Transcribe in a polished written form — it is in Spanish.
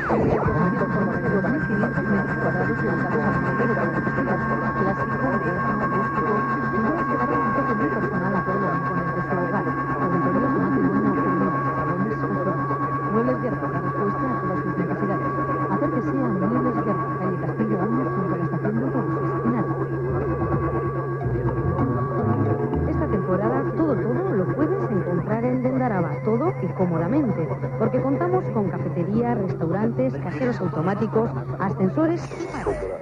Muebles Guerra, la respuesta a todas sus necesidades. Hacer que sea Muebles Guerra, calle Castillo Armas, junto a la estación de autobuses. Nada. Esta temporada todo lo puedes encontrar en Dendaraba, todo y cómodamente, porque contamos con cafetería, restaurantes, cajeros automáticos, ascensores y